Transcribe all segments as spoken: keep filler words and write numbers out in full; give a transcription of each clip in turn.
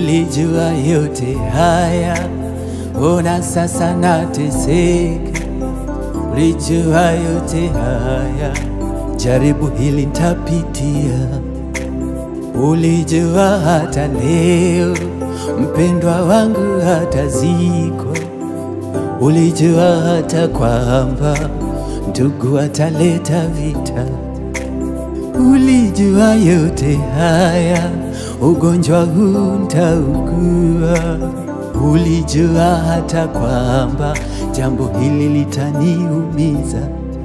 Ulijua yote haya, ona sasa nateseka. Ulijua yote haya, jaribu hili nitapitia. Ulijua hata leo mpendwa wangu hatazikwa. Ulijua hata kwamba ndugu ataleta vita. Ulijua yote haya, ugonjwa huu nitaugua. Ulijua hata kwamba jambo hili litaniumiza.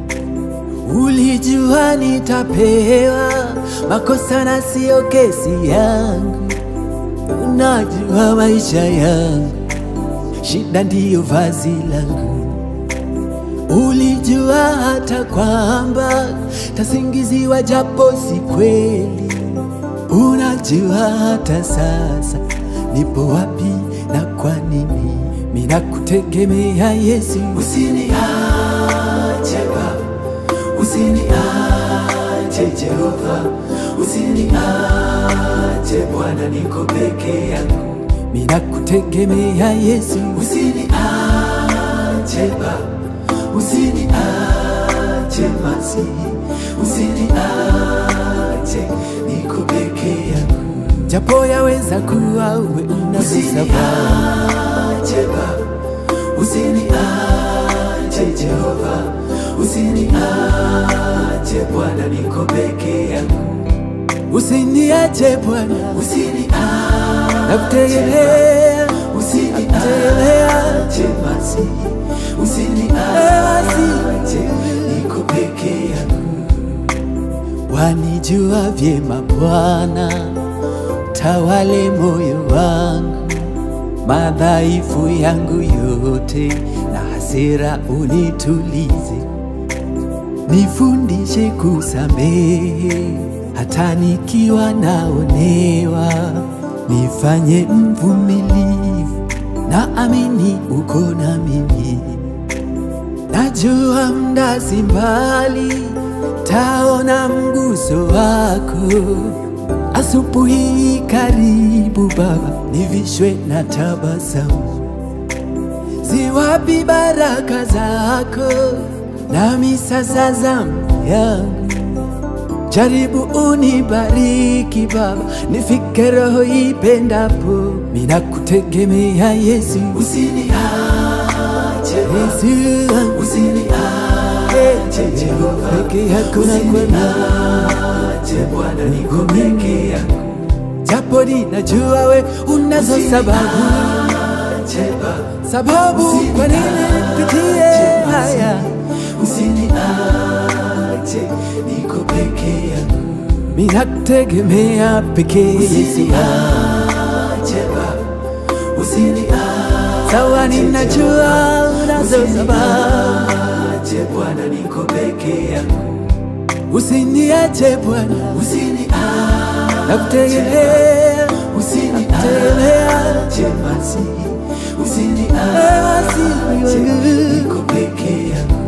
Ulijua nitapewa makosa na sio kesi yangu. Unajua maisha yangu, shida ndiyo vazi langu. Ulijua hata kwamba tasingiziwa japo si kweli. Unajua hata sasa nipo wapi na kwa nini. Mina kutegemea Yesu. Usiniache Baba, usiniache Jehova, usiniache Bwana, niko peke yangu. Mina kutegemea Yesu. Usiniache Baba, usiniache Masihi, usiniache, niko peke yangu. Japo yaweza kuwa uwe unazo sababu. Usiniache Baba, usiniache Jehova, usiniache Bwana, niko peke yangu. Usiniache Bwana, usiniache, nakutegemea, usiniache Masihi, usiniache, niko peke yangu. Wanijua vyema Bwana, tawale moyo wangu, madhaifu yangu yote na hasira unitulize. Nifundishe kusamehe hata nikiwa naonewa. Nifanye mvumilivu, na amini uko na mimi. Najua muda si mbali, taona mguso wako. Asubuhi karibu Baba, nivishwe na tabasamu. Ziwapi baraka zako, nami sasa zamu yangu. Jaribu unibariki Baba, nifike roho ipendapo. Mina kutegemea Yesu. Usiniache Yesu, usiniache Jehova, peke yako na usiniache Bwana, niko peke yangu. Japo ninajua we unazo sababu, sababu kwa nini nipitie haya. Usiniache, niko peke yangu. Mina kutegemea peke Yesu. Usiniache Baba, usiniache, sawa ninajua unazo sababu. Usiniache Bwana, niko peke yangu. Usiniache Bwana, usiniache, nakutegemea, usiniache Masihi, usiniache, niko peke yangu.